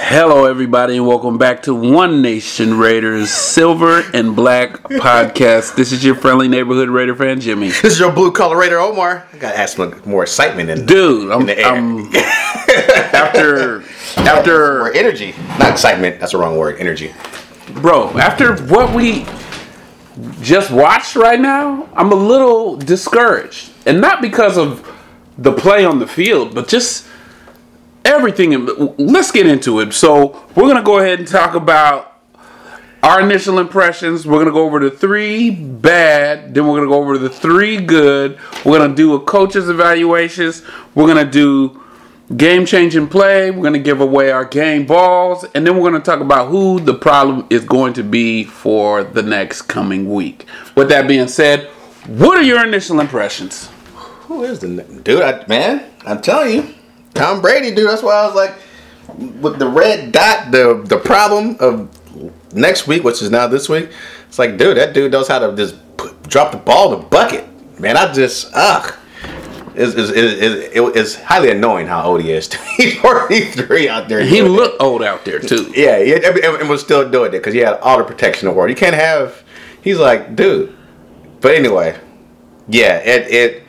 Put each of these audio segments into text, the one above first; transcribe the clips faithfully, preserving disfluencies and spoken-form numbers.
Hello, everybody, and welcome back to One Nation Raiders Silver and Black Podcast. This is your friendly neighborhood Raider fan, Jimmy. This is your blue collar Raider, Omar. I gotta add some more excitement in, Dude, I'm, in the air. I'm after after more energy, not excitement. That's the wrong word. Energy, bro. After what we just watched right now, I'm a little discouraged, and not because of the play on the field, but just everything. Let's get into it. So we're going to go ahead and talk about our initial impressions. We're going to go over the three bad. Then we're going to go over the three good. We're going to do a coach's evaluations. We're going to do game-changing play. We're going to give away our game balls. And then we're going to talk about who the problem is going to be for the next coming week. With that being said, what are your initial impressions? Who is the dude? I, man, I'm telling you. Tom Brady, dude. That's why I was like, with the red dot, the the problem of next week, which is now this week. It's like, dude, that dude knows how to just put, drop the ball in the bucket. Man, I just, ugh. It's, it's, it's, it's highly annoying how old he is. He's forty-three out there. He looked it. old out there, too. Yeah, and was still doing it because he had all the protection in the world. You can't have, he's like, dude. But anyway, yeah, it, it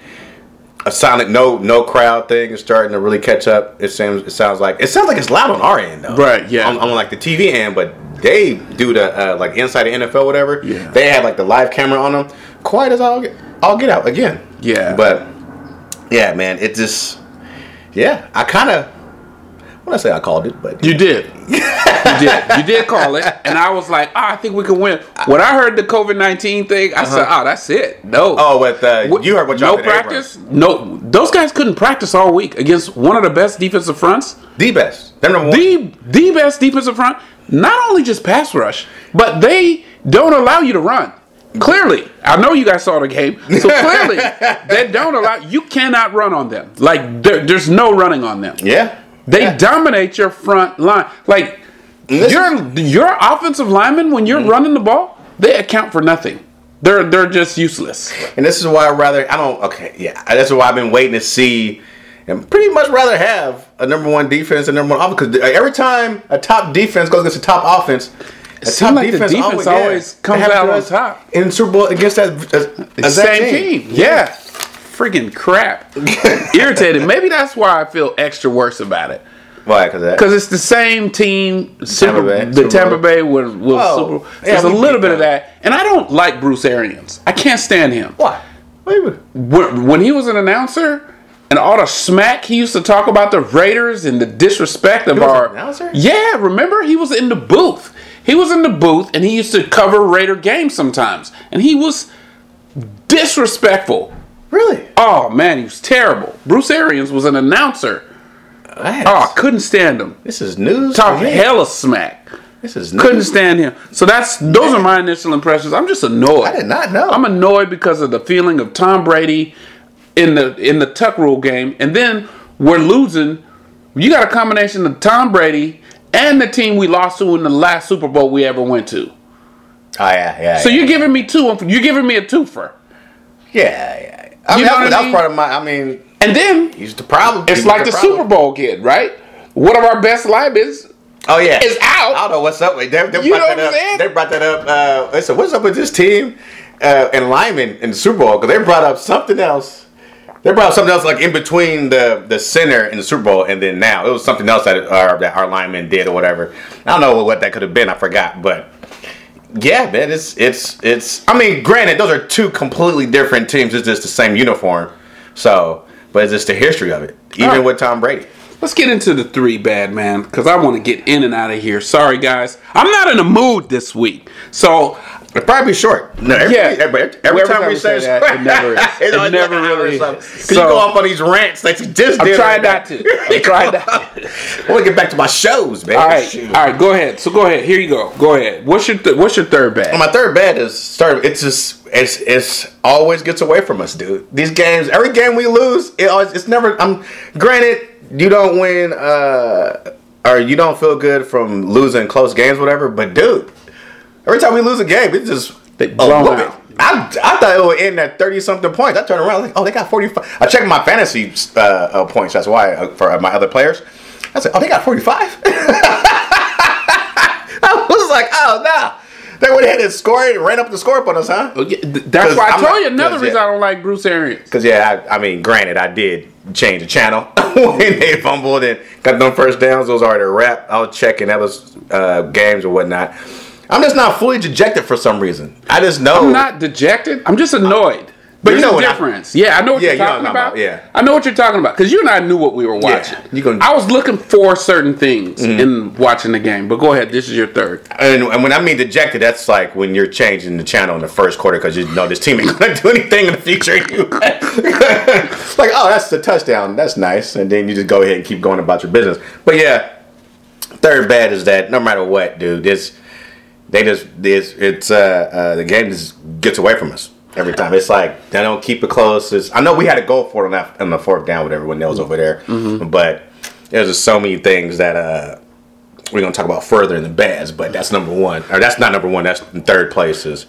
a silent no no crowd thing is starting to really catch up. It seems it sounds like it sounds like it's loud on our end though. Right, yeah. On, on like the T V end, but they do the uh, like inside the N F L whatever. Yeah. They have like the live camera on them. Quiet as all get all get out again. Yeah. But yeah, man, it just yeah, I kind of when I say I called it, but you did. You did. You did call it, and I was like, oh, I think we can win. When I heard the COVID nineteen thing, I uh-huh. said, oh, that's it. No. Oh, with uh, what, you heard what no practice? Abrams. No, those guys couldn't practice all week against one of the best defensive fronts. The best. They're number one. The the best defensive front. Not only just pass rush, but they don't allow you to run. Clearly, I know you guys saw the game, so clearly they don't allow. You cannot run on them. Like there, there's no running on them. Yeah. They yeah. dominate your front line. Like your your offensive linemen, when you're mm-hmm. running the ball, they account for nothing. They're they're just useless. And this is why I rather I don't okay yeah. This is why I've been waiting to see, and pretty much rather have a number one defense and number one offense. Because every time a top defense goes against a top offense, it seems like defense the defense always, always yeah, comes out on top in the Super Bowl against that uh, same team. team. Yeah. yeah. Freaking crap. Irritated. Maybe that's why I feel extra worse about it. Why? Because it's the same team. Super, Tampa Bay, the Super Tampa Bay with, with oh, Super. There's yeah, a little bit that. of that, and I don't like Bruce Arians. I can't stand him. Why? When, when he was an announcer and all the smack he used to talk about the Raiders and the disrespect of he was our an announcer? Yeah, remember he was in the booth. He was in the booth and he used to cover Raider games sometimes, and he was disrespectful. Really? Oh, man, he was terrible. Bruce Arians was an announcer. That's, oh, I couldn't stand him. This is news. Talk hella smack. This is news. Couldn't stand him. So that's those are my initial impressions. I'm just annoyed. I did not know. I'm annoyed because of the feeling of Tom Brady in the in the tuck rule game, and then we're losing. You got a combination of Tom Brady and the team we lost to in the last Super Bowl we ever went to. Oh yeah, yeah. So yeah. you're giving me two. You're giving me a twofer. Yeah, yeah. I mean, you know that, what that I mean? was part of my. I mean, and then he's the problem. It's he's like the, the problem. Super Bowl kid, right? One of our best linemen. Oh yeah, is out. I don't know what's up. They, they you brought know that what I'm up. saying? They brought that up. Uh, they said, "What's up with this team uh, and linemen in the Super Bowl?" Because they brought up something else. They brought up something else like in between the, the center in the Super Bowl and then now it was something else that our that our linemen did or whatever. I don't know what that could have been. I forgot, but. Yeah, man, it's it's it's. I mean, granted, those are two completely different teams. It's just the same uniform, so. But it's just the history of it, even right. with Tom Brady. Let's get into the three bad, man, because I want to get in and out of here. Sorry, guys, I'm not in a mood this week, so it'll probably be short. No, every, yeah, every, every, every time we say that, it never is. it, it never really is. Because so, you go off on these rants like you just I'm did. Trying not to. I'm trying not to. I want to get back to my shows, man. All right, Shoot. all right, go ahead. So go ahead. Here you go. Go ahead. What's your th- What's your third bad? Well, my third bad is start. It's just it's it's always gets away from us, dude. These games, every game we lose, it always it's never. I'm granted. You don't win, uh, or you don't feel good from losing close games, whatever. But dude, every time we lose a game, it's just they blown oh, out. I, I thought it would end at thirty something points. I turned around, I was like, oh, they got forty-five. I checked my fantasy uh, uh, points. That's why uh, for my other players. I said, oh, they got forty-five. and scored, ran up the score on us, huh? That's why I I'm told not- you another 'cause, reason yeah. I don't like Bruce Arians. Because, yeah, I, I mean, granted, I did change the channel when they fumbled and got them first downs. Those are the wrap. I was checking other uh, games or whatnot. I'm just not fully dejected for some reason. I just know. I'm not dejected. I'm just annoyed. But you There's know a what I- difference. yeah, I know what Yeah, you're you know talking what I'm about. talking about, yeah. I know what you're talking about because you and I knew what we were watching. you gonna- I was looking for certain things in watching the game. But go ahead. This is your third. And, and when I mean dejected, that's like when you're changing the channel in the first quarter because you know this team ain't going to do anything in the future. You like, oh, that's the touchdown. That's nice. And then you just go ahead and keep going about your business. But yeah, third bad is that no matter what, dude, this they just this it's uh, uh the game just gets away from us every time. It's like they don't keep it close. It's, I know we had to go for it on, that, on the fourth down with everyone else over there, Mm-hmm. but there's just so many things that uh. We're gonna talk about further in the bads, but that's number one, or that's not number one. That's in third place. Is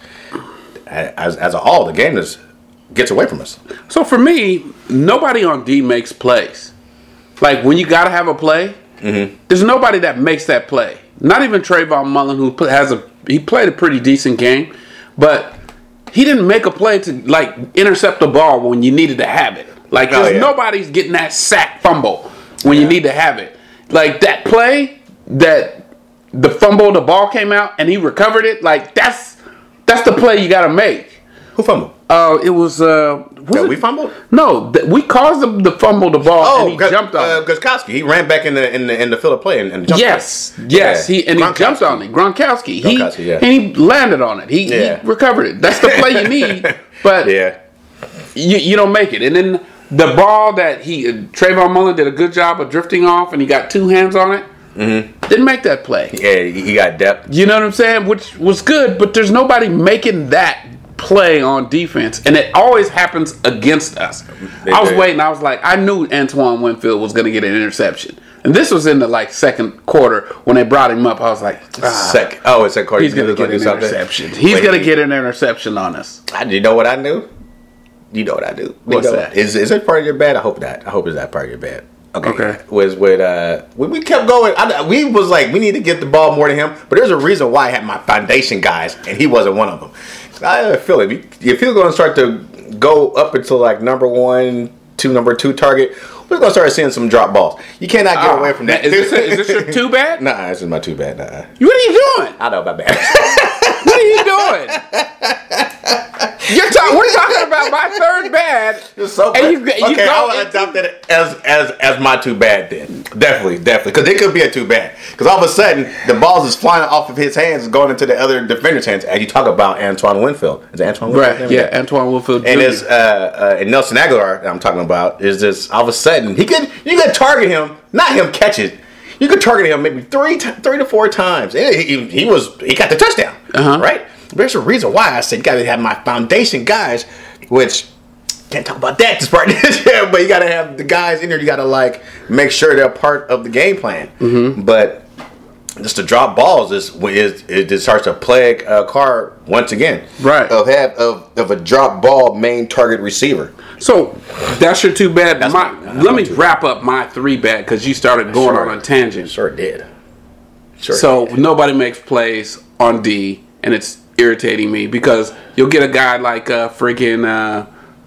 as as a whole, the game just gets away from us. So for me, nobody on D makes plays. Like when you got to have a play, Mm-hmm. there's nobody that makes that play. Not even Trayvon Mullen, who put- has a he played a pretty decent game, but he didn't make a play to like intercept the ball when you needed to have it. Like Oh, there's yeah. nobody's getting that sack fumble when you Yeah. need to have it. Like that play that the fumble, the ball came out and he recovered it. Like that's that's the play you got to make. Who fumbled? Uh, it was uh, was Yeah, it- we fumbled. No, th- we caused him to fumble the ball Oh, and he jumped on uh, it. Gostkowski. He ran back in the in the in the field of play and, and jumped. Yes, on it. yes, Yeah. he and he Gronkowski. jumped on it. Gronkowski, he Gronkowski, yeah. and he landed on it. He, Yeah. he recovered it. That's the play you need, but Yeah, you you don't make it. And then the ball that he uh, Trayvon Mullen did a good job of drifting off, and he got two hands on it. Mm-hmm. Didn't make that play. yeah. He he got depth. You know what I'm saying? Which was good, but there's nobody making that play on defense, and it always happens against us. They I was do. waiting. I was like, I knew Antoine Winfield was going to get an interception, and this was in the like second quarter when they brought him up. I was like, ah, Sec. Oh, it's a quarter. he's going to get an interception. He's Wait, going to get an interception on us. I, you know what I knew? You know what I do. What's You know- that? Is is it part of your bad? I hope that. I hope it's that part of your bad. Okay. Okay. Was with uh when we kept going. I, we was like we need to get the ball more to him, but there's a reason why I had my foundation guys and he wasn't one of them. I feel it. If you're going to start to go up until like number one, two, number two target, we're going to start seeing some drop balls. You cannot get Ah, away from that. Is this, is this your too bad? Nah, this is my too bad. Nah. What are you doing? I know about bad. What are you doing? You're talking. We're talking about my third bad. It's so And bad. you- you okay, go I will into- adopt it as as as my too bad then. Definitely, definitely, because it could be a too bad. Because all of a sudden the balls is flying off of his hands, and going into the other defender's hands. As you talk about Antoine Winfield, is it Antoine Winfield? Right. Yeah. Antoine Winfield. And Junior it's uh, uh, and Nelson Aguilar that I'm talking about is this all of a sudden he could you could target him, not him catch it. You could target him maybe three t- three to four times. And he, he, he was he got the touchdown. Uh-huh. Right? There's a reason why I said you gotta have my foundation guys, which can't talk about that this part yeah, but you gotta have the guys in there, you gotta like make sure they're part of the game plan. Mm-hmm. But just to drop balls is is it just starts to plague uh, Carr once again. Right. Of have of, of a drop ball main target receiver. So that's your two bad. That's My, my- that's let my me two wrap up my three bad because you started going Sure. on a tangent. Sure did. Sure. So did. nobody makes plays on D, and it's irritating me because you'll get a guy like uh, freaking uh,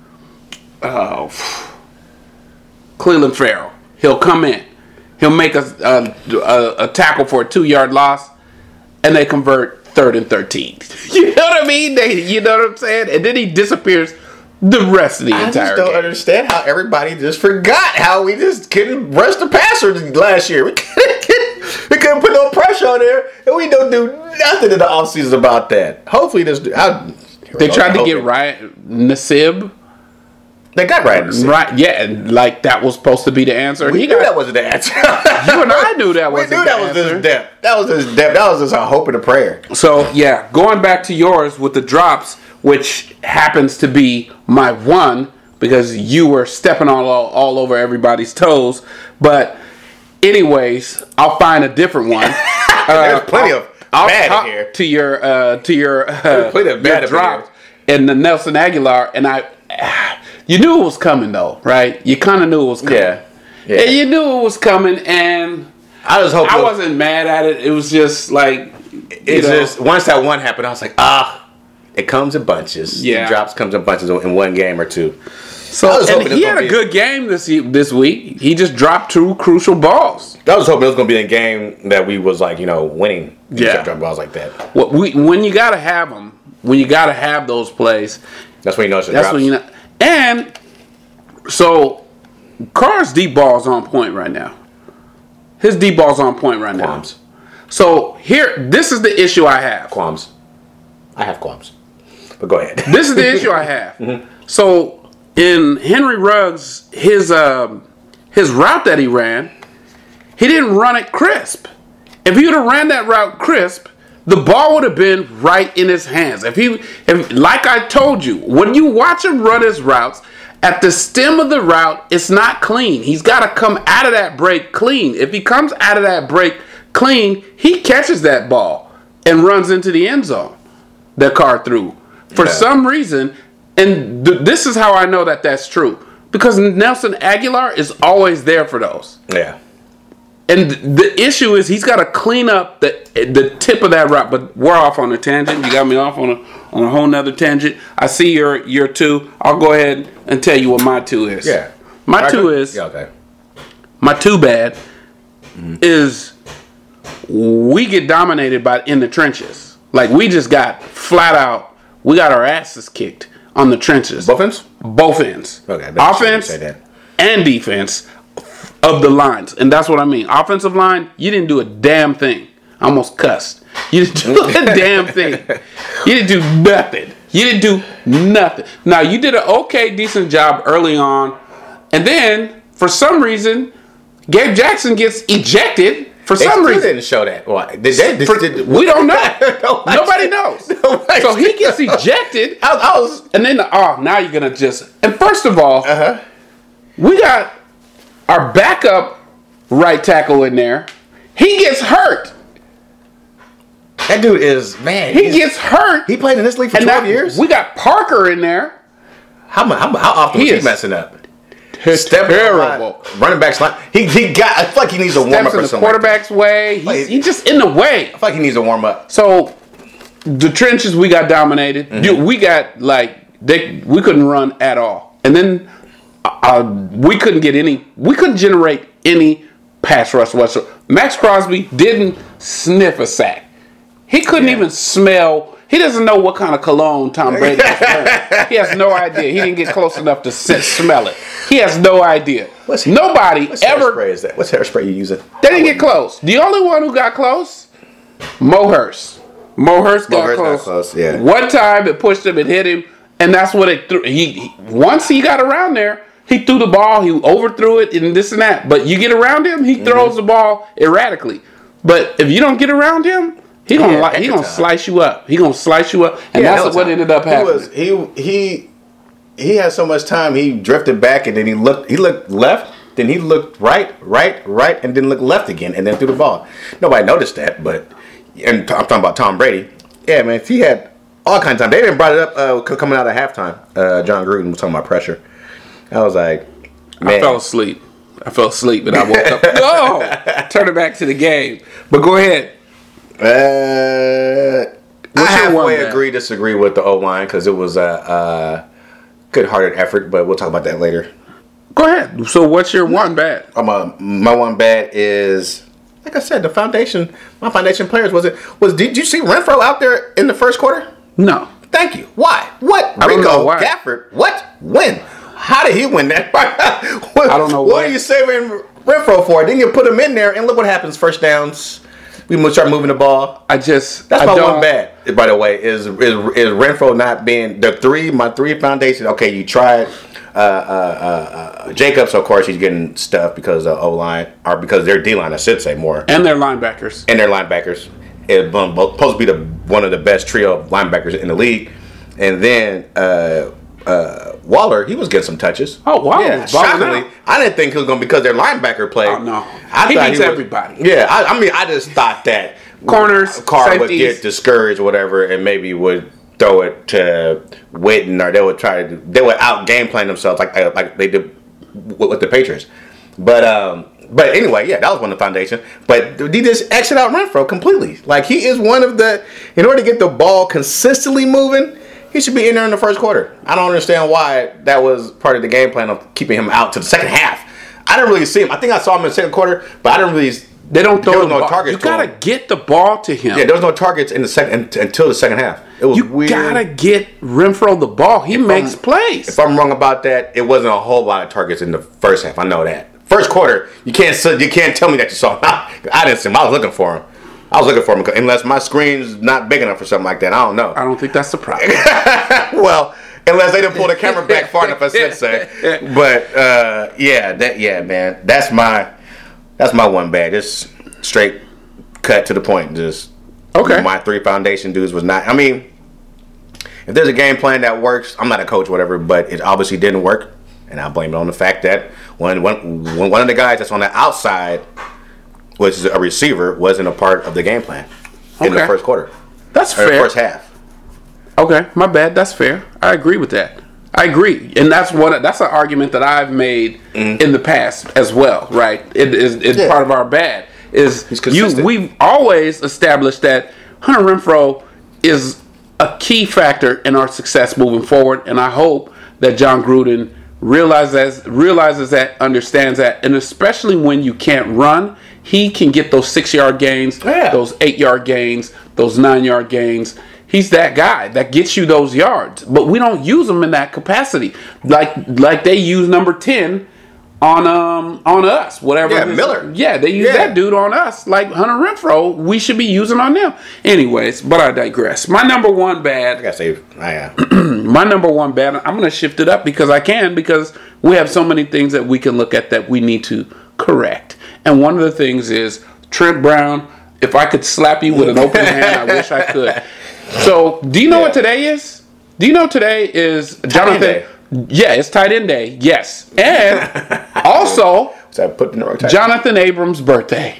oh, Cleveland Farrell. He'll come in, he'll make a, a, a, a tackle for a two yard loss, and they convert third and thirteen. You know what I mean? They, you know what I'm saying? And then he disappears the rest of the I entire just don't game. understand how everybody just forgot how we just couldn't rush the passer last year. We couldn't, get, we couldn't put no pressure on there, and we don't do nothing in the offseason about that. Hopefully, this. I, They tried to get hoping- Ryan Nassib. They got right. Right. Right, yeah, and like that was supposed to be the answer. We he knew got, that wasn't the answer. you and I knew that we wasn't knew the that was answer. his depth. That was his depth. That was just a hope and a prayer. So yeah, going back to yours with the drops, which happens to be my one because you were stepping all all over everybody's toes. But anyways, I'll find a different one. There's plenty I'll, of I'll bad in talk here. to your uh, to your uh, There's plenty of bad your in drop here. and the Nelson Aguilar, and I. You knew it was coming though, right? You kind of knew it was coming. Yeah. Yeah. And you knew it was coming, and I was hoping. I wasn't mad at it. It was just like it's know. just once that one happened, I was like, ah, it comes in bunches. Yeah, the drops comes in bunches in one game or two. So and he had a good game this this week. He just dropped two crucial balls. I was hoping it was going to be a game that we was like, you know, winning. Yeah, drop balls like that. Well, we, when you got to have them, when you got to have those plays, that's when you know it's a That's drops. when you know. And so, Carr's deep ball's on point right now. His deep ball's on point right Qualms. now. So here, this is the issue I have. Qualms. I have qualms. But go ahead. This is the issue I have. Mm-hmm. So. In Henry Ruggs, his um, his route that he ran, he didn't run it crisp. If he would have ran that route crisp, the ball would have been right in his hands. If he, if, like I told you, when you watch him run his routes, at the stem of the route, it's not clean. He's got to come out of that break clean. If he comes out of that break clean, he catches that ball and runs into the end zone that Carr threw. For yeah. some reason. And th- this is how I know that that's true. Because Nelson Aguilar is always there for those. Yeah. And th- the issue is he's got to clean up the the tip of that route. But we're off on a tangent. You got me off on a on a whole nother tangent. I see your your two. I'll go ahead and tell you what my two is. Yeah. My right, two is. Yeah, okay. My two bad mm-hmm. is we get dominated by in the trenches. Like we just got flat out. We got our asses kicked. On the trenches. Both ends? Both ends. Okay. Offense and defense of the lines. And that's what I mean. Offensive line, you didn't do a damn thing. I almost cussed. You didn't do a damn thing. You didn't do nothing. You didn't do nothing. Now, you did an okay, decent job early on. And then, for some reason, Gabe Jackson gets ejected. For they some reason, didn't show that. Why? Did they, did, For, did, we don't know. Nobody knows. Nobody so he gets ejected. I, I was, and then, oh, now you're gonna just. And first of all, uh-huh. we got our backup right tackle in there. He gets hurt. That dude is man. He gets hurt. He played in this league for and twelve that, years. We got Parker in there. How how, how often he was is, he messing up? Step terrible. Running back slide. He he got. I feel like he needs a warm up or in the something. Quarterback's like way. He's, like, he's just in the way. I feel like he needs a warm up. So the trenches we got dominated. Mm-hmm. Dude, we got like they we couldn't run at all, and then uh, we couldn't get any. We couldn't generate any pass rush whatsoever. Max Crosby didn't sniff a sack. He couldn't yeah. even smell. He doesn't know what kind of cologne Tom Brady is wearing. He has no idea. He didn't get close enough to smell it. He has no idea. What's, Nobody what's ever. Hairspray is that? What's hairspray you using? They didn't get close. The only one who got close, Mo Hurst. Mo Hurst got, Mo Hurst close. got close. Yeah. One time it pushed him, it hit him, and that's what it threw. He, he once he got around there, he threw the ball. He overthrew it and this and that. But you get around him, he throws mm-hmm. the ball erratically. But if you don't get around him. He gonna yeah, he gonna time. slice you up. He gonna slice you up, and yeah, that's what time. ended up happening. He, was, he he he had so much time. He drifted back, and then he looked. He looked left. Then he looked right, right, right, and then looked left again, and then threw the ball. Nobody noticed that, but and I'm talking about Tom Brady. Yeah, man, he had all kinds of time. They even brought it up uh, coming out of halftime. Uh, John Gruden was talking about pressure. I was like, man. I fell asleep. I fell asleep, and I woke up. No, turn it back to the game. But go ahead. Uh, I halfway agree, disagree with the O-line because it was a, a good-hearted effort, but we'll talk about that later. Go ahead. So what's your one bad? Um, uh, my one bad is, like I said, the foundation, my foundation players, was it, was, did you see Renfro out there in the first quarter? No. Thank you. Why? What? I don't Rico know why. Gafford, what? When? How did he win that? what, I don't know What why. are you saving Renfro for? Then you put him in there, and look what happens, first downs. We must start moving the ball. I just that's I my don't, one bad. By the way, is, is is Renfro not being the three? My three foundation. Okay, you tried uh, uh, uh, uh, Jacobs. Of course, he's getting stuff because of O line or because their D line. I should say more and their linebackers and their linebackers. It's um, supposed to be the one of the best trio of linebackers in the league. And then uh, uh, Waller, he was getting some touches. Oh wow! Yeah, shockingly, I didn't think he was going to because their linebacker played. Oh no, I he thought beats he was, everybody. Yeah, I, I mean, I just thought that corners, Carr safeties. would get discouraged, or whatever, and maybe would throw it to Witten, or they would try to they would out game plan themselves like like they did with the Patriots. But um, but anyway, yeah, that was one of the foundation. But he just exit out Renfrow completely. Like, he is one of the, in order to get the ball consistently moving, he should be in there in the first quarter. I don't understand why that was part of the game plan of keeping him out to the second half. I didn't really see him. I think I saw him in the second quarter, but I didn't really. They don't throw there was the no ball. targets. You gotta him. get the ball to him. Yeah, there was no targets in the second until the second half. It was you weird. You gotta get Renfrow the ball. He if makes I'm, plays. If I'm wrong about that, it wasn't a whole lot of targets in the first half. I know that. First quarter, you can't you can't tell me that you saw him. I didn't see him. I was looking for him. I was looking for him unless my screen's not big enough for something like that. I don't know. I don't think that's the problem. Well, unless they didn't pull the camera back far enough, I said so. But uh, yeah, that yeah, man, that's my that's my one bad. Just straight cut to the point. Just okay. My three foundation dudes was not. I mean, if there's a game plan that works, I'm not a coach, whatever, but it obviously didn't work, and I blame it on the fact that when one one of the guys that's on the outside, which is a receiver, wasn't a part of the game plan in okay. the first quarter. That's or fair. The first half. Okay, my bad. That's fair. I agree with that. I agree, and that's one. That's an argument that I've made mm-hmm. in the past as well. Right? It is it's yeah. part of our bad. Is you? We've always established that Hunter Renfrow is a key factor in our success moving forward, and I hope that John Gruden realizes realizes that, understands that, and especially when you can't run, he can get those six yard gains, yeah. those eight yard gains, those nine yard gains. He's that guy that gets you those yards, but we don't use him in that capacity, like like they use number ten on um on us, whatever. Yeah, Miller. Yeah, they use yeah. that dude on us, like Hunter Renfrow. We should be using on them, anyways. But I digress. My number one bad. I gotta say, I am. My number one bad. I'm gonna shift it up because I can because we have so many things that we can look at that we need to correct, and one of the things is Trent Brown. If I could slap you with an open hand, I wish I could. So, do you know yeah. what today is? Do you know today is Jonathan? Yeah, it's tight end day. Yes, and also so I put in the right Jonathan Abrams' birthday.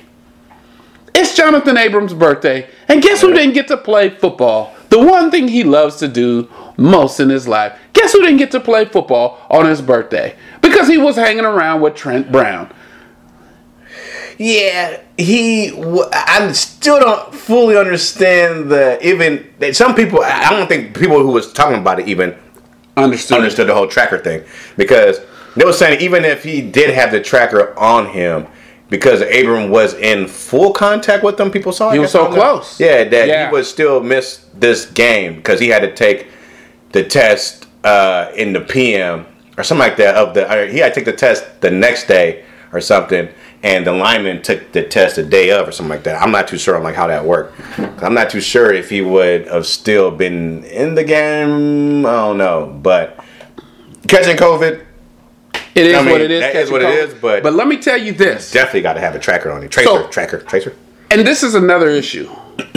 It's Jonathan Abrams' birthday, and guess who didn't get to play football? The one thing he loves to do most in his life. Guess who didn't get to play football on his birthday? Because he was hanging around with Trent Brown. Yeah, he. I still don't fully understand the even. Some people, I don't think people who was talking about it even understood understood the whole tracker thing, because they were saying even if he did have the tracker on him, because Abram was in full contact with them, people saw he was so close. Yeah, that yeah. he would still miss this game because he had to take the test uh, in the P M or something like that. Of the or he had to take the test the next day or something. And the lineman took the test the day of or something like that. I'm not too sure on like how that worked. I'm not too sure if he would have still been in the game. I don't know. But catching COVID. It is I mean, what it is. That is what COVID. it is. But, but let me tell you this. Definitely got to have a tracker on it. Tracer, so, tracker, tracer. And this is another issue.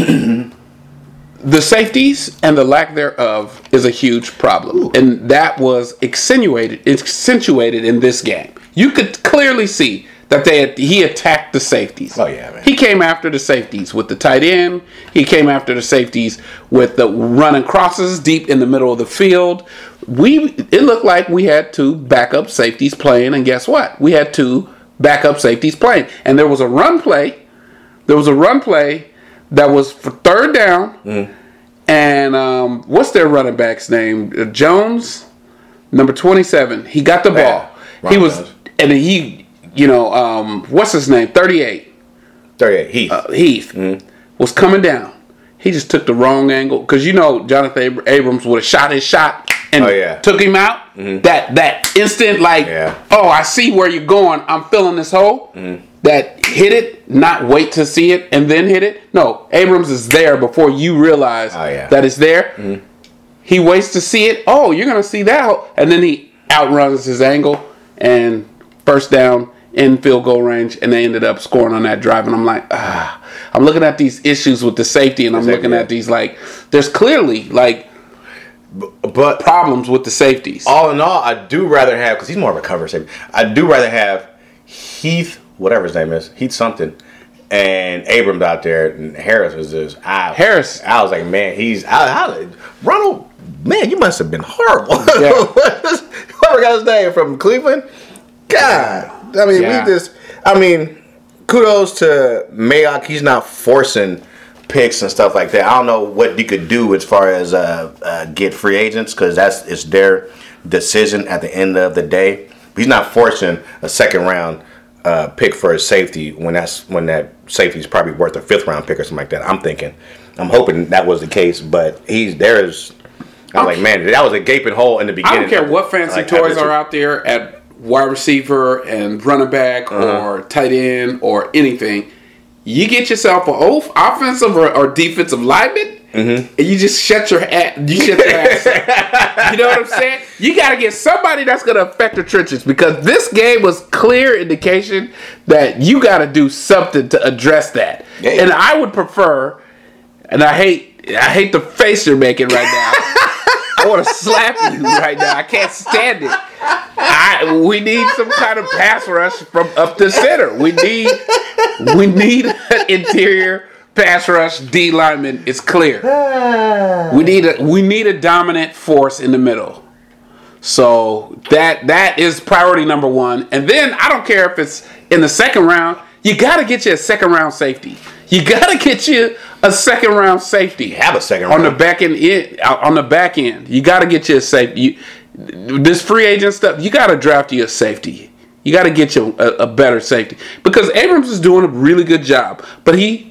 The safeties and the lack thereof is a huge problem. Ooh. And that was accentuated, accentuated in this game. You could clearly see that they had, he attacked the safeties. Oh, yeah, man. He came after the safeties with the tight end. He came after the safeties with the running crosses deep in the middle of the field. We It looked like we had two backup safeties playing, and guess what? We had two backup safeties playing. And there was a run play. There was a run play that was for third down. Mm. And um, what's their running back's name? Uh, Jones, number twenty-seven. He got the ball. Yeah, he was, Jones. and he... You know, um, what's his name? thirty-eight. thirty-eight, Heath. Uh, Heath mm-hmm. was coming down. He just took the wrong angle. Because, you know, Jonathan Abrams would have shot his shot and oh, yeah. took him out. Mm-hmm. That that instant, like, yeah. oh, I see where you're going. I'm filling this hole. Mm-hmm. That hit it, not wait to see it, and then hit it. No, Abrams is there before you realize oh, yeah. that it's there. Mm-hmm. He waits to see it. Oh, you're going to see that. And then he outruns his angle and first down. In field goal range, and they ended up scoring on that drive. And I'm like, ah, I'm looking at these issues with the safety, and I'm exactly. looking at these like, there's clearly like, but problems with the safeties. All in all, I do rather have, because he's more of a cover safety. I do rather have Heath, whatever his name is, Heath something, and Abrams out there, and Harris was just I, Harris. I was like, man, he's I, I, Ronald. Man, you must have been horrible. Yeah. Whoever got his name from Cleveland, God. I mean, yeah. we just, I mean, kudos to Mayock. He's not forcing picks and stuff like that. I don't know what he could do as far as uh, uh, get free agents because that's it's their decision at the end of the day. But he's not forcing a second round uh, pick for a safety when that's when that safety is probably worth a fifth round pick or something like that. I'm thinking, I'm hoping that was the case, but he's there's. I'm like, man, that was a gaping hole in the beginning. I don't care what fancy like, toys are out there at wide receiver and running back uh-huh. or tight end or anything. You get yourself an offensive or, or defensive lineman, mm-hmm. and you just shut your ass. You shut your ass up. You know what I'm saying? You got to get somebody that's going to affect the trenches because this game was clear indication that you got to do something to address that. Yeah, yeah. And I would prefer, and I hate, I hate the face you're making right now. I want to slap you right now. I can't stand it. I, we need some kind of pass rush from up the center. We need we need an interior pass rush D lineman. It's clear. We need a we need a dominant force in the middle. So that that is priority number one. And then I don't care if it's in the second round. You got to get you a second round safety. You got to get you a second round safety. You have a second on round. the back end. On the back end, you got to get you a safety. You, this free agent stuff, you got to draft you a safety. You got to get you a, a better safety because Abrams is doing a really good job, but he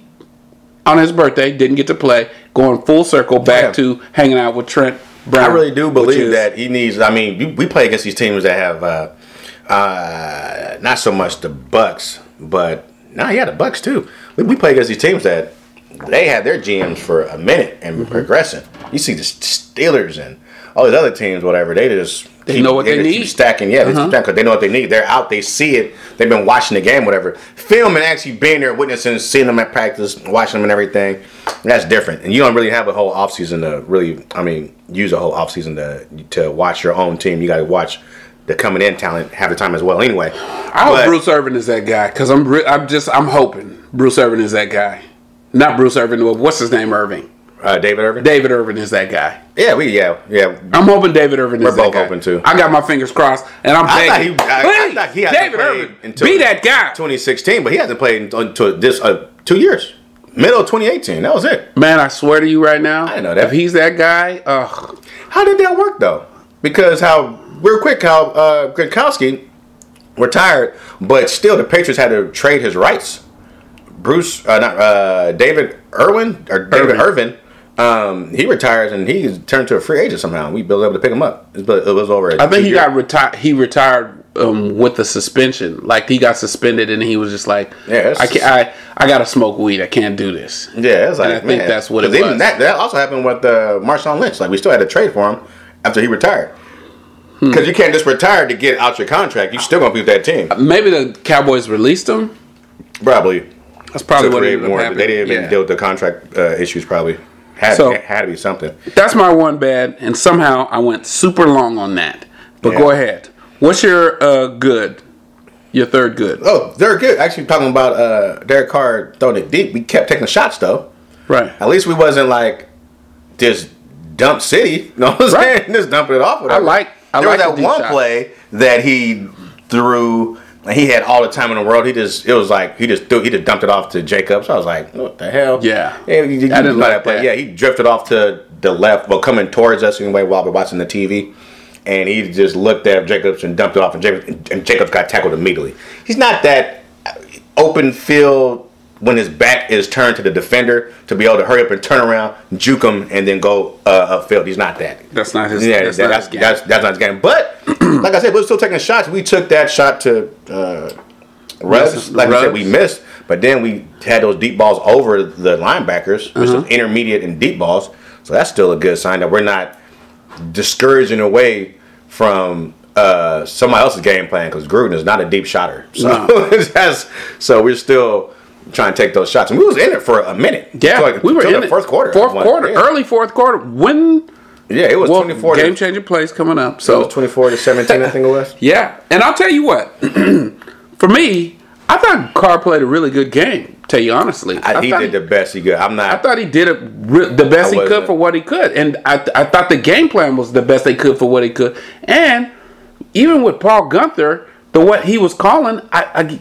on his birthday didn't get to play. Going full circle back yeah. to hanging out with Trent Brown. I really do believe is, that he needs. I mean, we, we play against these teams that have uh, uh, not so much the Bucks, but. Nah, yeah, the Bucks too. We, we play against these teams that they had their G Ms for a minute and mm-hmm. progressing. You see the Steelers and all these other teams, whatever. They just they keep, know what they, they need. Keep stacking, yeah, uh-huh. they keep stacking because they know what they need. They're out, they see it. They've been watching the game, whatever. Film and actually being there, witnessing, seeing them at practice, watching them and everything. That's different. And you don't really have a whole offseason to really, I mean, use a whole offseason to to watch your own team. You got to watch. The coming in talent have the time as well. Anyway, I hope but, Bruce Irvin is that guy because I'm re- I'm just I'm hoping Bruce Irvin is that guy, not Bruce Irvin. What's his name? Irving. Uh, David Irvin. David Irvin is that guy. Yeah, we yeah yeah. I'm hoping David Irvin We're is that guy. We're both hoping too. I got my fingers crossed, and I'm begging. I thought he, I, I thought he David Irvin, be that guy. twenty sixteen, but he hasn't played until this uh, two years. Middle of twenty eighteen. That was it. Man, I swear to you right now, I didn't know that. If he's that guy, ugh. How did that work though? Because how. Real quick, how uh, Gronkowski retired, but still the Patriots had to trade his rights. Bruce, uh, not uh, David Irwin or David Irvin, um, he retires and he turned to a free agent somehow. We was able to pick him up. It was, it was over. I think he years. got retired. He retired um, with the suspension. Like he got suspended and he was just like, "Yeah, I can't. I, I got to smoke weed. I can't do this." Yeah, it's like and I think man. that's what it even was. That, that also happened with uh, Marshawn Lynch. Like we still had to trade for him after he retired. Because hmm. you can't just retire to get out your contract. You're still going to be with that team. Maybe the Cowboys released him? Probably. That's probably what it more. They didn't even yeah. deal with the contract uh, issues probably. Had, so, had to be something. That's my one bad, and somehow I went super long on that. But yeah. go ahead. What's your uh, good? Your third good? Oh, they're good. Actually, talking about uh, Derek Carr throwing it deep. We kept taking shots, though. Right. At least we wasn't like just dump city. You know what I'm right. saying? Just dumping it off. Whatever. I like I There like was that one shots. play that he threw. He had all the time in the world. He just, it was like, he just threw, he just dumped it off to Jacobs. I was like, what the hell? Yeah. yeah you, you, I didn't like that play. that. Yeah, he drifted off to the left, well, coming towards us anyway while we're watching the T V. And he just looked at Jacobs and dumped it off, and Jacobs, and Jacobs got tackled immediately. He's not that open field when his back is turned to the defender to be able to hurry up and turn around, juke him, and then go uh, upfield. He's not that. That's not his. Yeah, that's, that, not that's, his game. that's that's not his game. But like I said, we're still taking shots. We took that shot to uh, Rubs, like I said, we missed. But then we had those deep balls over the linebackers, which uh-huh. is intermediate and deep balls. So that's still a good sign that we're not discouraging away from uh, somebody else's game plan, because Gruden is not a deep shotter. So no. that's, so we're still trying to take those shots, and we was in it for a minute. Yeah, like, we were in the it. Fourth quarter, fourth one, quarter, yeah. early fourth quarter. When yeah, it was well, twenty-four game changing plays coming up. So it was twenty-four to seventeen, I think it was. Yeah, and I'll tell you what. For me, I thought Carr played a really good game. Tell you honestly, I, I he did he, the best he could. I'm not. I thought he did it re- the best he could for what he could, and I I thought the game plan was the best they could for what he could. And even with Paul Gunther, the what he was calling, I, I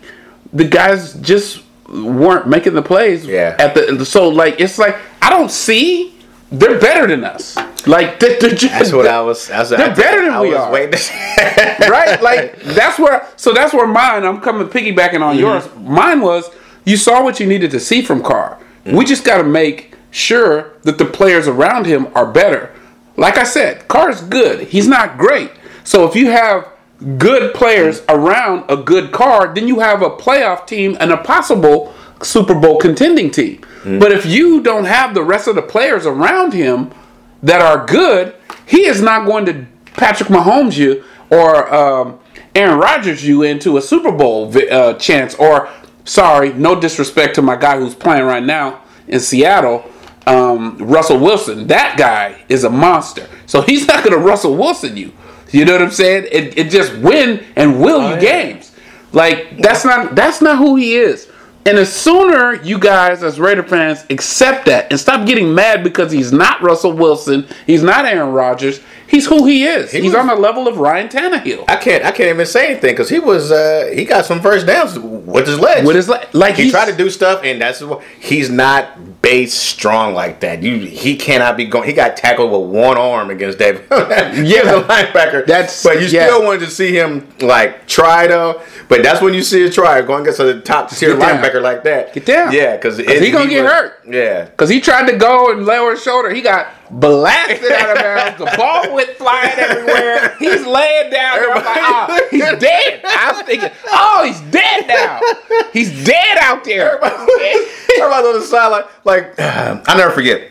the guys just weren't making the plays. Yeah. At the so like it's like I don't see they're better than us. Like they're, they're just, That's what I was. I was they're I, better than I we was are. Waiting to Right? Like that's where so that's where mine I'm coming piggybacking on mm-hmm. yours. Mine was you saw what you needed to see from Carr. Mm-hmm. We just gotta make sure that the players around him are better. Like I said, Carr's good. He's not great. So if you have good players mm-hmm. around a good Carr, then you have a playoff team and a possible Super Bowl contending team. Mm-hmm. But if you don't have the rest of the players around him that are good, he is not going to Patrick Mahomes you or um, Aaron Rodgers you into a Super Bowl uh, chance. Or, sorry, no disrespect to my guy who's playing right now in Seattle, um, Russell Wilson. That guy is a monster. So he's not going to Russell Wilson you. You know what I'm saying? It, it just win and will oh, you yeah. games. Like, that's not that's not who he is. And the sooner you guys, as Raider fans, accept that and stop getting mad because he's not Russell Wilson, he's not Aaron Rodgers, he's who he is. He he's was, on the level of Ryan Tannehill. I can't, I can't even say anything because he was, uh, he got some first downs with his legs. With his legs, like he tried to do stuff, and that's he's not base strong like that. You, he cannot be going. He got tackled with one arm against David. yeah, the linebacker. That's but you yeah. still wanted to see him like try though. But that's when you see a try going against a top tier linebacker like that. Get down. Yeah, because he gonna he get was, hurt. Yeah, because he tried to go and lower his shoulder. He got blasted out of bounds. The ball went flying everywhere. He's laying down there. I'm like, oh, he's dead. I was thinking, oh, he's dead now. He's dead out there. Everybody, everybody on the sideline, like uh, I never forget.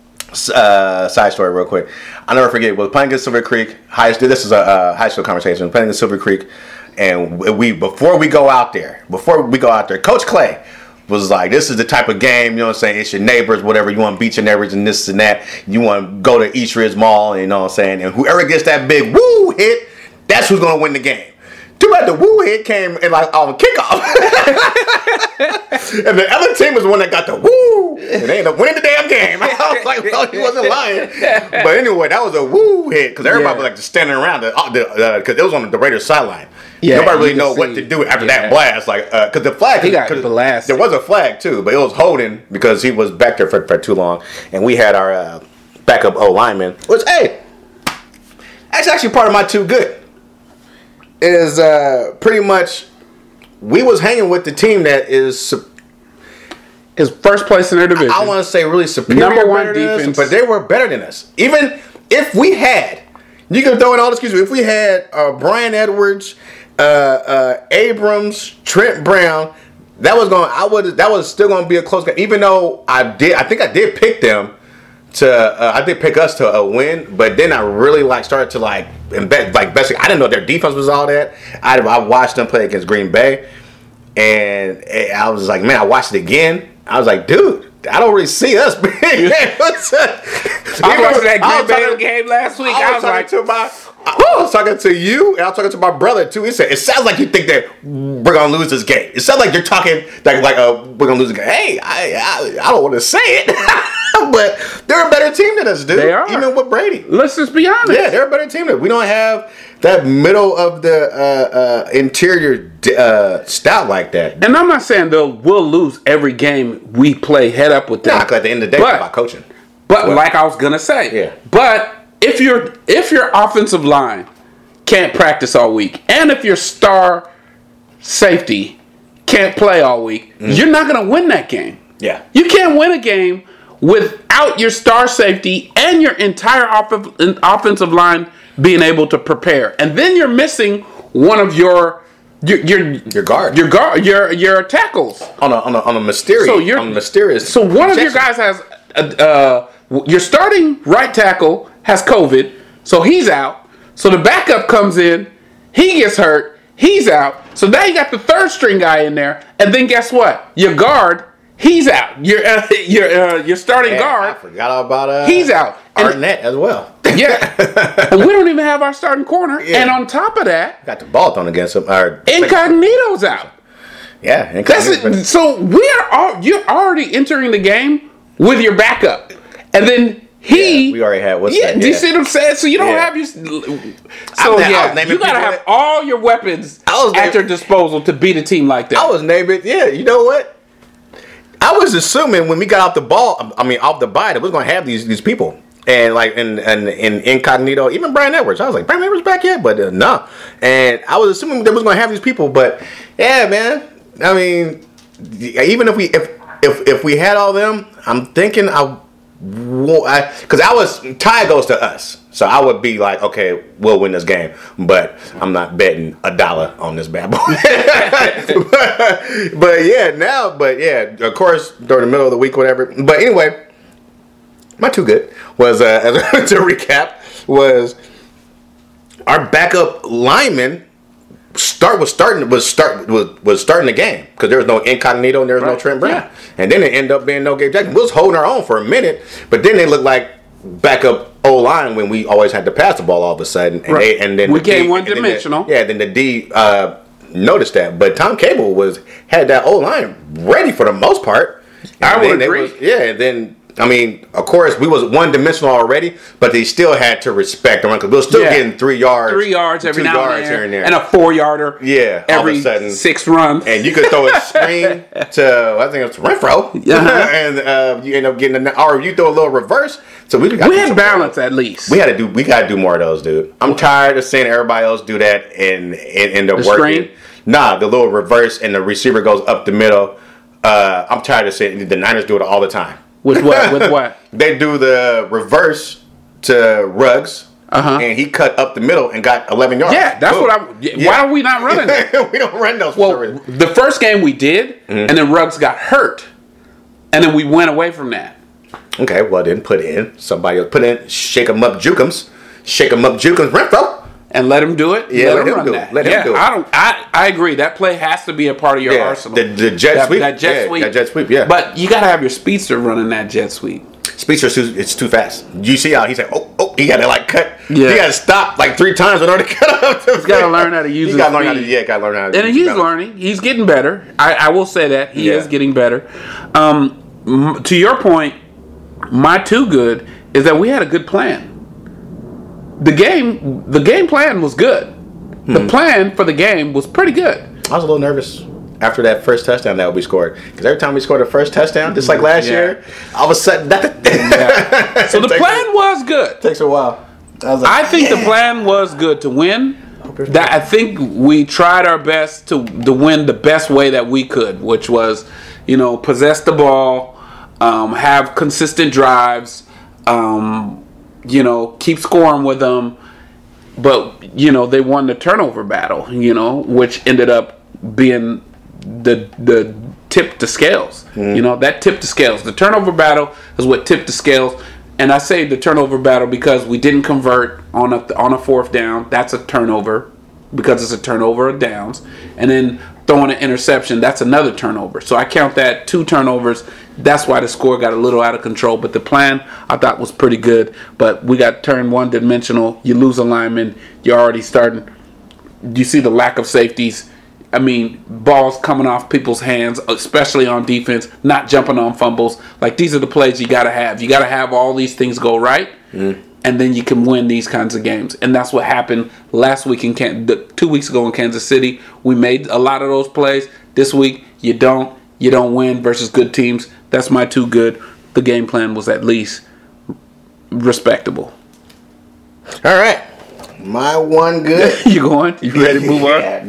Uh, side story, real quick. I never forget. Was playing against Silver Creek High School. This is a uh, high school conversation. Playing against Silver Creek. And we before we go out there, before we go out there, Coach Clay was like, "This is the type of game, you know what I'm saying? It's your neighbors, whatever. You want to beat your neighbors and this and that. You want to go to East Ridge Mall, you know what I'm saying? And whoever gets that big woo hit, that's who's gonna win the game." Too bad the woo hit came in like on kickoff, and the other team was the one that got the woo, and they ended up winning the damn game. I was like, well, he wasn't lying. But anyway, that was a woo hit because everybody yeah. was like just standing around because uh, uh, it was on the Raiders sideline. Yeah, nobody really know what to do after yeah. that blast, like because uh, the flag. He got blasted. There was a flag too, but it was holding because he was back there for, for too long, and we had our uh, backup O lineman. Which hey, that's actually part of my too good. Is uh, pretty much we was hanging with the team that is is first place in their division. I, I want to say really superior, number one defense, us, but they were better than us. Even if we had, you can throw in all the excuses. If we had uh, Brian Edwards. Uh, uh, Abrams, Trent Brown, that was going. I would. That was still going to be a close game. Even though I did, I think I did pick them to. Uh, I did pick us to a win, but then I really like started to like embed, like basically. I didn't know their defense was all that. I I watched them play against Green Bay, and I was like, man, I watched it again. I was like, dude. I don't really see us big. I watched that Green Bay game last week. I was, I was like, to my, I was talking to you, and I was talking to my brother too. He said, "It sounds like you think that we're gonna lose this game. It sounds like you're talking like like uh, we're gonna lose the game." Hey, I I, I don't want to say it, but they're a better team than us, dude. They are, even with Brady. Let's just be honest. Yeah, they're a better team than us. We don't have that middle of the uh, uh, interior uh, stout like that. And I'm not saying though we'll lose every game we play head up with them. Nah, at the end of the day, but, it's about coaching. But well, like I was gonna say, yeah. But if your if your offensive line can't practice all week, and if your star safety can't play all week, mm. you're not gonna win that game. Yeah, you can't win a game without your star safety and your entire off- offensive line being able to prepare, and then you're missing one of your your your, your guard, your guard, your your tackles on a on a, on a mysterious so you're, on a mysterious. So one of your guys has uh, uh, your starting right tackle has COVID, so he's out. So the backup comes in, he gets hurt, he's out. So now you got the third string guy in there, and then guess what? Your guard. He's out. Your uh, your uh, your starting yeah, guard. I forgot all about uh, he's out. Arnett as well. Yeah, and we don't even have our starting corner. Yeah. And on top of that, got the ball thrown against him. Our Incognito's out. Yeah, Incognito's That's so we are all, you're already entering the game with your backup, and then He, yeah, we already had. What's yeah, that? do you Yeah. see what I'm saying? So you don't Yeah. have your. So I'm na- I yeah, was naming you gotta people have that- all your weapons I was at naming- your disposal to beat a team like that. I was naming. Yeah, you know what? I was assuming when we got off the ball, I mean off the bye, that we was gonna have these these people. And like in, in in incognito, even Brian Edwards, I was like, Brian Edwards back yet? But uh, no. And I was assuming that was going to have these people. But yeah, man. I mean, even if we if if if we had all them, I'm thinking I won't. Because I, I was tie goes to us, so I would be like, okay, we'll win this game. But I'm not betting a dollar on this bad boy. but, but yeah, now, but yeah, of course, during the middle of the week, whatever. But anyway. My too good was uh, to recap was our backup lineman start was starting was start was, was starting the game because there was no Incognito and there was Right. no Trent Brown, Yeah. and then it ended up being no Gabe Jackson. We was holding our own for a minute, but then they looked like backup O line when we always had to pass the ball all of a sudden, and, Right. they, and then We the came D- one and then the- dimensional. yeah, then the D uh, noticed that, but Tom Cable was had that O line ready for the most part. I And would then they agree. was- yeah, and then. I mean, of course, we was one dimensional already, but they still had to respect the run because we were still Yeah. getting three yards, Three yards every two now yards and, here there, and there, and a four yarder. Yeah, all of a every sudden. six runs. and you could throw a screen to I think it's Renfro, Uh-huh. and uh, you end up getting a, or you throw a little reverse. So we got We had balance at least. We had to do. We got to do more of those, dude. I'm tired of seeing everybody else do that and and end up The working. screen? Nah, the little reverse and the receiver goes up the middle. Uh, I'm tired of seeing the Niners do it all the time. With what? With what? They do the reverse to Ruggs, Uh-huh. and he cut up the middle and got eleven yards. Yeah, that's Boom. what I. Yeah. Why are we not running that? we don't run those. Well, for some reason. the first game we did, Mm-hmm. and then Ruggs got hurt, and then we went away from that. Okay, well then put in somebody else. Put in shake 'em up, jukem's, shake 'em up, jukem's, Renfro. And let him do it. Yeah, let let, him him run do it. that. Let him yeah, do it. I don't. I, I agree. That play has to be a part of your Yeah, arsenal. the, the jet that, sweep. That jet yeah, sweep. That jet sweep. Yeah. But you gotta have your speedster running that jet sweep. Speedster's too, it's too fast. You see how he said, "Oh, oh," he got to like cut. Yeah. He got to stop like three times in order to cut up. He's got to learn how to use He his got to learn how to. speed. Yeah, got to learn how to. And use he's balance. learning. He's getting better. I, I will say that he Yeah. is getting better. Um, m- to your point, my too good is that we had a good plan. The game, the game plan was good. Hmm. The plan for the game was pretty good. I was a little nervous after that first touchdown that we scored because every time we scored a first touchdown, just like last Yeah. year, all of a sudden that. Yeah. So the Takes plan was good. takes a while. I, was like, I think yeah. the plan was good to win. That I think we tried our best to to win the best way that we could, which was, you know, possess the ball, um, have consistent drives, um, you know, keep scoring with them. But you know, they won the turnover battle, you know, which ended up being the the tip the scales. Mm-hmm. You know, that tipped the scales. The turnover battle is what tipped the scales. And I say the turnover battle because we didn't convert on a on a fourth down. That's a turnover because it's a turnover of downs. And then throwing an interception, that's another turnover. So I count that two turnovers. That's why the score got a little out of control. But the plan I thought was pretty good. But we got turned one dimensional. You lose a lineman. You're already starting. You see the lack of safeties. I mean, balls coming off people's hands, especially on defense, not jumping on fumbles. Like, these are the plays you got to have. You got to have all these things go right, mm. and then you can win these kinds of games. And that's what happened last week in Can- the, two weeks ago in Kansas City. We made a lot of those plays. This week, you don't. You don't win versus good teams. That's my too good. The game plan was at least respectable. All right. My one good. You going? You ready to move on?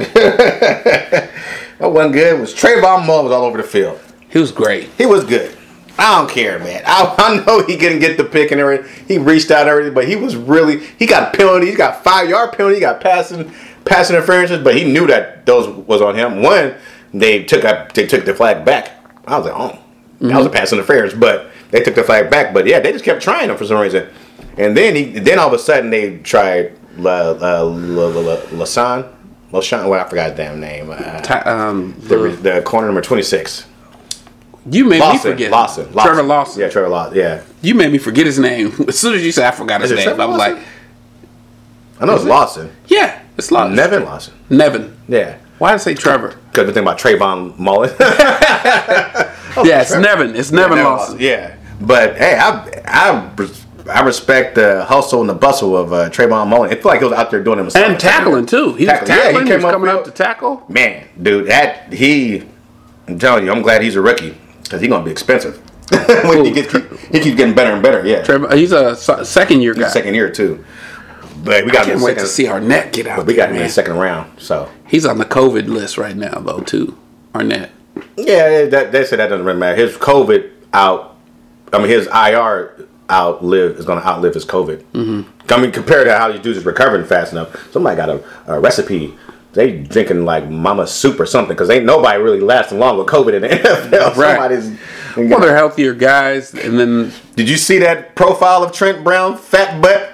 My one good was Trayvon Mullen was all over the field. He was great. He was good. I don't care, man. I, I know he couldn't get the pick and everything. He reached out and everything, but he was really he got penalties. He got five yard penalty. He got passing passing interferences, but he knew that those was on him. One, they took up they took the flag back. I was like, oh, mm-hmm. that was a pass interference, but they took the flag back. But yeah, they just kept trying him for some reason. And then he then all of a sudden they tried La La La La Lasan. LaShawn, well, I forgot his damn name. Uh, Ta- um, the, the corner number twenty-six. You made Lawson, me forget. Lawson, Lawson. Trevor Lawson. Yeah, Trevor Lawson. Yeah. You made me forget his name. As soon as you said I forgot his Is it name, Trevor I was Lawson? like, I know it's it? Lawson. yeah, it's Lawson. Nevin Lawson. Nevin. Yeah. Why did I say Trevor? Because we're thinking about Trayvon Mullen. Yeah, it's Trevor. Nevin. It's Nevin Yeah, Lawson. Yeah. But, hey, I, I I respect the hustle and the bustle of uh, Trayvon Mullen. It felt like he was out there doing himself. And tackling, too. He Tackling. was tackling. Yeah, he he, came was up coming real- up to tackle. Man, dude, that he, I'm telling you, I'm glad he's a rookie because he's gonna be expensive. when he, gets, he keeps getting better and better. Yeah, Trevor, he's a second year guy. second year too. But we got I can't him in wait the to second, see Arnett get out. but we got there, him in man. the second round. So He's on the COVID list right now, though, too. Arnett. yeah, that, they said that doesn't really matter. His COVID out. I mean, his I R outlive is going to outlive his COVID. Mm-hmm. I mean, compared to how these dudes is recovering fast enough. Somebody got a, a recipe. They drinking like Mama soup or something because ain't nobody really lasting long with COVID in the N F L. Right. Somebody's. Well, they're healthier guys, and then Did you see that profile of Trent Brown, fat butt?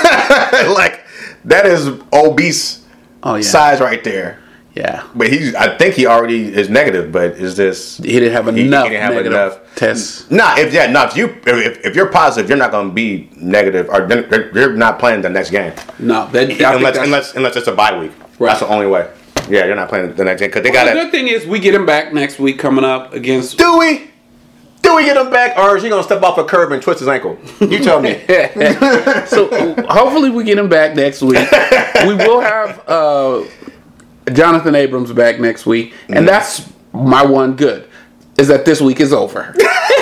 Like that is obese oh yeah, size right there. yeah. But he's, I think he already is negative. But is this? He didn't have He- he enough didn't have negative enough. tests. Nah, if yeah, no, if you if, if you're positive, you're not going to be negative, or then you're not playing the next game No, that, I think unless that's- unless unless it's a bye week. Right. That's the only way. Yeah, you're not playing the next game because they Well, got the to. good thing is we get him back next week coming up against. Do we? Do we get him back, or is he going to step off a curb and twist his ankle? You tell me. So hopefully we get him back next week. We will have uh, Jonathan Abrams back next week, and that's my one good is that this week is over.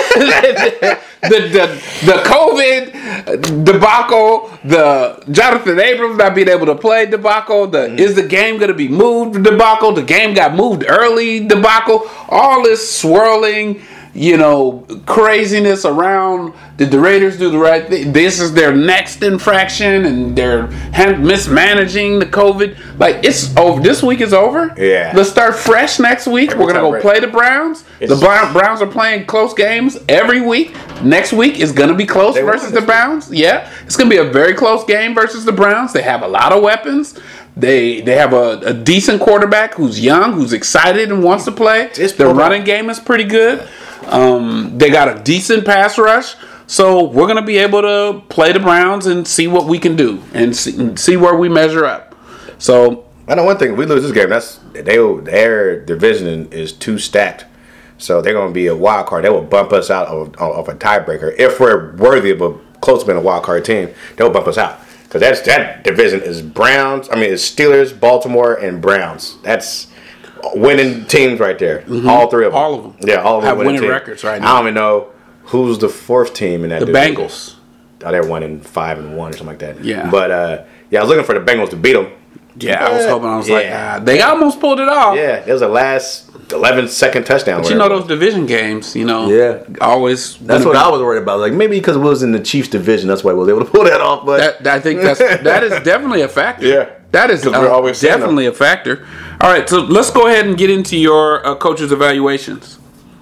the, the the COVID debacle, the Jonathan Abrams not being able to play debacle, the mm. is the game going to be moved debacle, the game got moved early debacle, all this swirling, you know, craziness around. Did the Raiders do the right thing? This is their next infraction, and they're hand- mismanaging the COVID. Like, it's over. This week is over. Yeah. Let's start fresh next week. Every We're gonna time, go right. play the Browns. It's- the Brown- Browns are playing close games every week. Next week is gonna be close They won versus this the week. Browns. Yeah, it's gonna be a very close game versus the Browns. They have a lot of weapons. They they have a, a decent quarterback who's young, who's excited and wants to play. It's Their pulled running game is pretty good. Um, they got a decent pass rush. So we're gonna be able to play the Browns and see what we can do and see, and see where we measure up. So I know one thing. If we lose this game, that's they their division is too stacked. So they're going to be a wild card. They will bump us out of, of a tiebreaker. If we're worthy of a close to being a wild card team, they'll bump us out. Because that's that division is Browns. I mean, it's Steelers, Baltimore, and Browns. That's winning teams right there. Mm-hmm. All three of them. All of them. Yeah, all of them have winning teams. records right I now. don't even know who's the fourth team in that The division. Bengals. Oh, they're one and five and one or something like that. Yeah. But uh, yeah, I was looking for the Bengals to beat them. Yeah, I was hoping. I was like, Yeah. ah, they almost pulled it off. Yeah, it was the last eleven second touchdown. But you know those division games, you know, Yeah. always. That's gonna what be- I was worried about. Like maybe because it was in the Chiefs division, that's why we was able to pull that off. But That, I think that's that is definitely a factor. Yeah. that is 'Cause we're uh, always saying definitely a factor. All right, so let's go ahead and get into your uh, coaches' evaluations.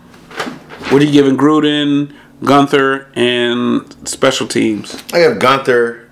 What are you giving Gruden, Gunther, and special teams? I have Gunther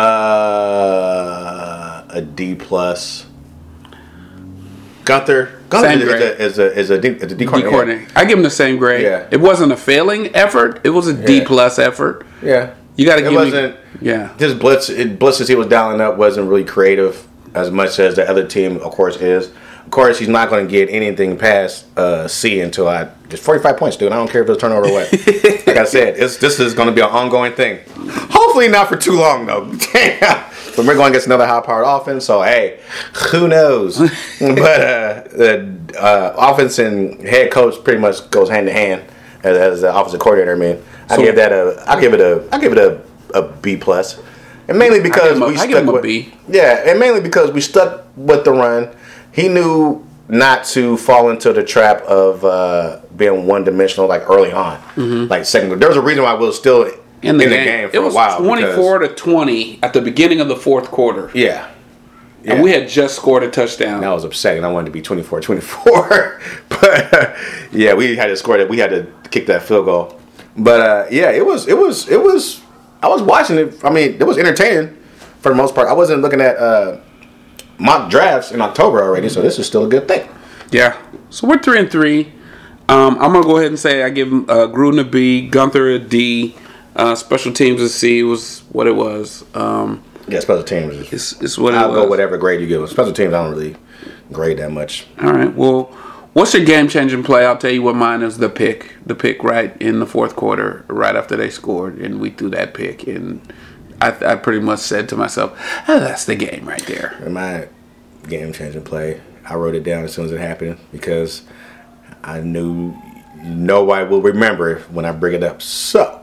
uh, a D plus. Gunther, Gunther Same is, grade. a, is a is a D, is a D D coordinator. coordinator. I give him the same grade. Yeah. It wasn't a failing effort. It was a D Yeah. plus effort. Yeah, You got to it give wasn't. me. Yeah. His blitz, it, blitzes he was dialing up wasn't really creative as much as the other team, of course, is. Of course, he's not going to get anything past uh, C until I. It's forty-five points, dude. I don't care if it's turnover or what. Like I said, it's, this is going to be an ongoing thing. Hopefully not for too long, though. Damn. But we're going against another high-powered offense, so hey, who knows? But uh, the uh, offense and head coach pretty much goes hand in hand as, as the offensive coordinator. I mean, I So- give that a. I give it a. I give it a, a B plus, and mainly because him a- we I stuck give him a with. B. Yeah, and mainly because we stuck with the run. He knew not to fall into the trap of uh, being one-dimensional like early on, mm-hmm. like second. There was a reason why we were still In the, game. for It was a while. twenty-four because- to twenty at the beginning of the fourth quarter. Yeah. yeah. And we had just scored a touchdown. That was upsetting. I wanted to be twenty-four twenty-four. But uh, yeah, we had to score that. We had to kick that field goal. But uh, yeah, it was, it was, it was, I was watching it. I mean, it was entertaining for the most part. I wasn't looking at uh, mock drafts in October already, so this is still a good thing. Yeah. So we're three and three. Um, I'm going to go ahead and say I give uh, Gruden a B, Gunther a D, uh, special teams a C was what it was. Um, Yeah, special teams. it's, it's what it I'll was. go whatever grade you give. Special teams, I don't really grade that much. All right. Well, What's your game changing play? I'll tell you what mine is. The pick, the pick right in the fourth quarter, right after they scored, and we threw that pick, and I, I pretty much said to myself, oh, "That's the game right there." My game changing play. I wrote it down as soon as it happened because I knew nobody will remember when I bring it up. So,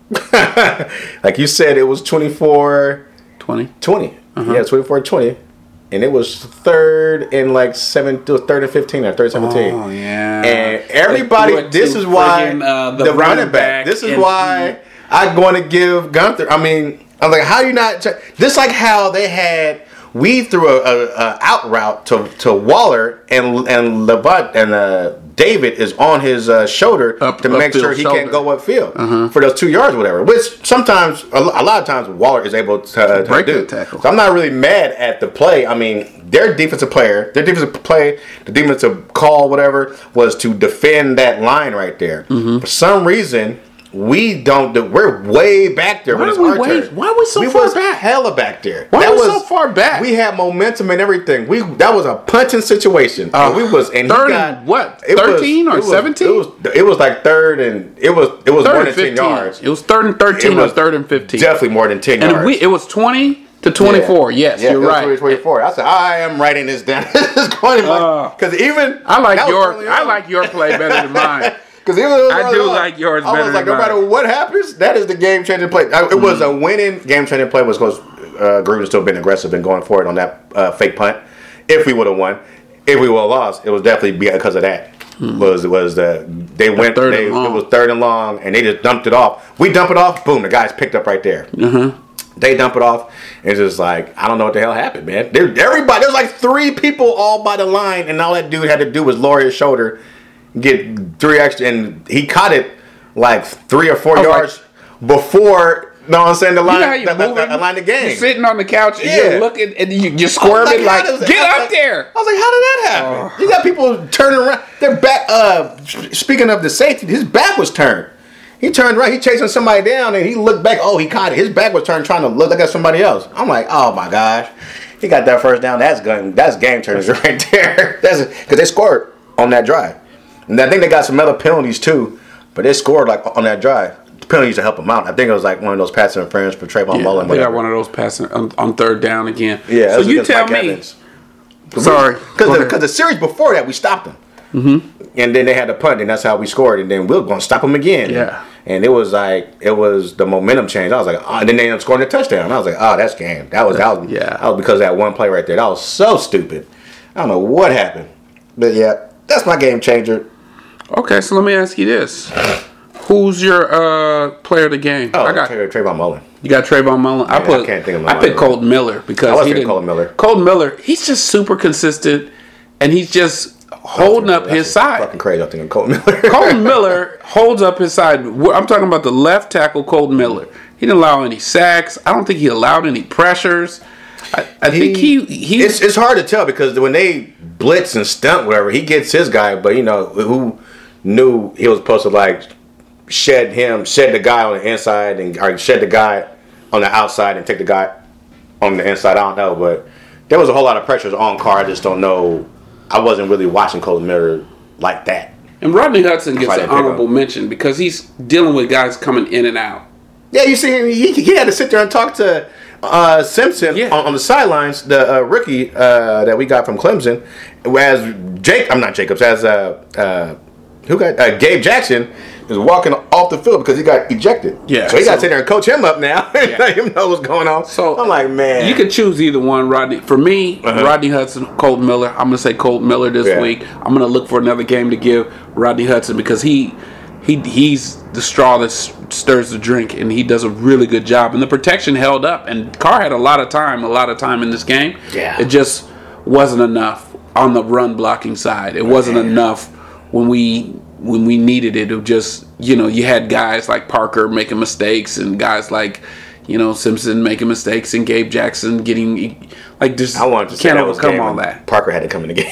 like you said, it was twenty-four twenty twenty. Uh-huh. Yeah, twenty-four twenty. And it was third and like seven, it was third and fifteen or third and seventeen. Oh, yeah. And everybody, this is why, friggin, uh, the, the running running back, back this is and, why I'm going to give Gunther, I mean, I'm like, how you not, just like how they had, we threw a, a, a out route to, to Waller and and Levant and uh, David is on his uh, shoulder Up- to make upfield sure he shoulder. can't go upfield Uh-huh. for those two yards or whatever. Which sometimes, a lo- a lot of times, Waller is able to, to break do. the tackle. So I'm not really mad at the play. I mean, their defensive player, their defensive play, the defensive call, whatever, was to defend that line right there. Mm-hmm. For some reason, we don't do. We're way back there Why when it's are we our way- turn. why are we so we far was back? Hella back there. Why that are we was so far back? We had momentum and everything. We that was a punching situation. Uh, and we was and third he and got what, it was- thirteen or it was- seventeen? It was it was like third and it was it was Third more and than ten fifteen. yards. It was third and thirteen It or was third and fifteen. Definitely more than ten and yards. we, it was twenty to twenty-four. Yes, Yeah, you're it was right. twenty, twenty-four. I said, I am writing this down. It's going Uh, because even I like that was your early I on. like your play better than mine. Because even though it was I early do on, like yours I better was like, than no matter mine. what happens, that is the game changing play. I- It Mm-hmm. was a winning game changing play was because uh, Gruden still been aggressive and going for it on that uh, fake punt. If we would have won, if we would have lost, it was definitely because of that. Was was the they went third they, and long. it was third and long and they just dumped it off. We dump it off, boom, the guy's picked up right there. Mm-hmm. They dump it off. And it's just like, I don't know what the hell happened, man. There, everybody, there's like three people all by the line, and all that dude had to do was lower his shoulder, get three extra, and he caught it like three or four Oh, yards before. Know what I'm saying? The line, You know how you the, the, moving? the line the game. You're sitting on the couch and Yeah. you're looking and you, you're I was squirming like, how does- get I was up like- there. I was like, how did that happen? Oh. You got people turning around. Their back. Uh, speaking of the safety, his back was turned. He turned right. He chasing somebody down, and he looked back. Oh, he caught it. His back was turned, trying to look at somebody else. I'm like, oh my gosh, he got that first down. That's gun. That's game changers right there. That's because they scored on that drive, and I think they got some other penalties too. But they scored like on that drive. The penalties to help them out. I think it was like one of those pass interference for Trayvon Yeah, Mullen. we got whatever. one of those passing on, on third down again. Yeah, that so was you against tell Mike me. Evans. Sorry. Go Because ahead. the, the series before that, we stopped them. Mm-hmm. And then they had the punt, and that's how we scored. And then we were going to stop them again. Yeah. And it was like, it was the momentum change. I was like, oh, and then they ended up scoring a touchdown. I was like, oh, that's game. That was, that was, Yeah. that was because of that one play right there. That was so stupid. I don't know what happened. But yeah, that's my game changer. Okay, so let me ask you this. Who's your uh, player of the game? Oh, I got Tra- Trayvon Mullen. You got Trayvon Mullen. I Yeah, put. I can't think of I my picked other one. Colton Miller because I was he thinking didn't. Colton Miller. Colton Miller. He's just super consistent, and he's just holding up That's his side. Fucking crazy. I'm thinking Colton Miller. Colton Miller holds up his side. I'm talking about the left tackle, Colton Miller. He didn't allow any sacks. I don't think he allowed any pressures. I, I think he he. It's it's hard to tell because when they blitz and stunt whatever, he gets his guy, but you know who knew he was supposed to like shed him, shed the guy on the inside and or shed the guy on the outside and take the guy on the inside. I don't know, but there was a whole lot of pressures on Carr. I just don't know. I wasn't really watching Colton Miller like that. and Rodney Hudson gets I an didn't pick honorable him. mention because he's dealing with guys coming in and out. Yeah, you see, he, he had to sit there and talk to uh, Simpson Yeah. on, on the sidelines, the uh, rookie uh, that we got from Clemson, as Jake, I'm not Jacobs, as uh, uh, who got uh, Gabe Jackson is walking off the field because he got ejected. Yeah, so he got to so- sit there and coach him up now and Yeah. let him know what's going on. So I'm like, man, you could choose either one, Rodney. For me, Uh-huh. Rodney Hudson, Colton Miller. I'm going to say Colton Miller this Yeah. week. I'm going to look for another game to give Rodney Hudson because he he he's the straw that s- stirs the drink, and he does a really good job. And the protection held up, and Carr had a lot of time, a lot of time in this game. Yeah. It just wasn't enough on the run blocking side. It wasn't Man. enough when we when we needed it. It was just, you know, you had guys like Parker making mistakes and guys like, you know, Simpson making mistakes and Gabe Jackson getting like just I wanted to you say can't that was overcome game all when that. Parker had to come in the game.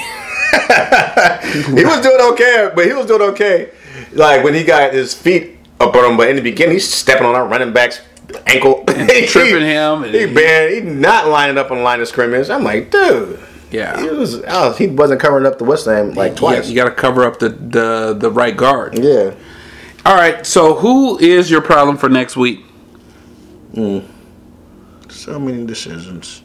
He was doing okay, but he was doing okay. Like when he got his feet up on him, but in the beginning he's stepping on our running back's ankle, And tripping him, and He he- been he not lining up on the line of scrimmage. I'm like, dude, Yeah. He was. Oh, he wasn't covering up the what's name like twice. Yeah, you got to cover up the, the the right guard. Yeah. All right. So who is your problem for next week? Mm. So many decisions.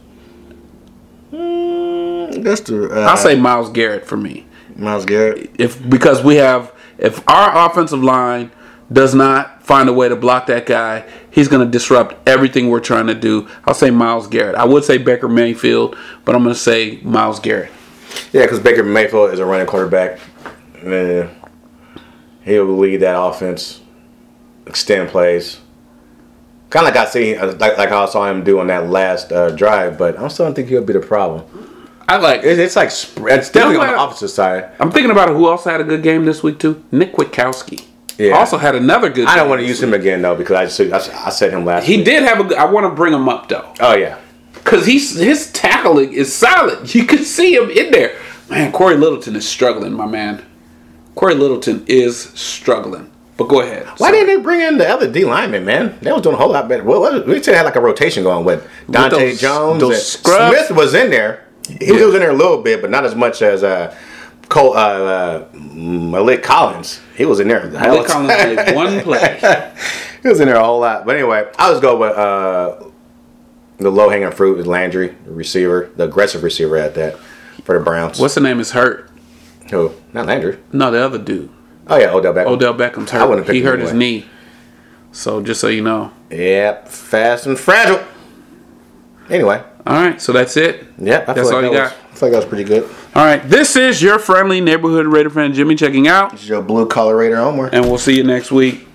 Mm, that's the. Uh, I'll say Myles Garrett for me. Myles Garrett. If because we have if our offensive line does not find a way to block that guy, he's going to disrupt everything we're trying to do. I'll say Myles Garrett. I would say Baker Mayfield, but I'm going to say Myles Garrett. Yeah, because Baker Mayfield is a running quarterback. Uh, he'll lead that offense, extend plays. Kind of like I see, like, like how I saw him do on that last uh, drive, but I still don't think he'll be the problem. I like it, it's like it's definitely on the opposite side. I'm thinking about who else had a good game this week too. Nick Kwiatkowski. Yeah. Also had another good. I don't want to use him again though because I just I, I said him last. He week. did have a. good I want to bring him up though. Oh yeah, because he's his tackling is solid. You can see him in there. Man, Corey Littleton is struggling, my man. Corey Littleton is struggling. But go ahead. Why Sorry. didn't they bring in the other D lineman, man? They was doing a whole lot better. What, what, we still had like a rotation going with Dante with those, Jones. Those Smith was in there. He yeah. was in there a little bit, but not as much as uh, Cole, uh, uh, Malik Collins. He was in there. Malik Collins played one play. He was in there a whole lot. But anyway, I'll just go with uh, the low-hanging fruit is Landry, the receiver, the aggressive receiver at that for the Browns. What's the name is hurt? Who? Not Landry. No, the other dude. Oh, yeah, Odell Beckham. Odell Beckham's hurt. I wouldn't have picked He hurt his knee. So, just so you know. Yep, fast and fragile. Anyway. All right, so that's it? Yep, I that's feel all like you that got? Was, I feel like that was pretty good. All right, this is your friendly neighborhood Raider fan, Jimmy, checking out. This is your blue collar Raider Omar. And we'll see you next week.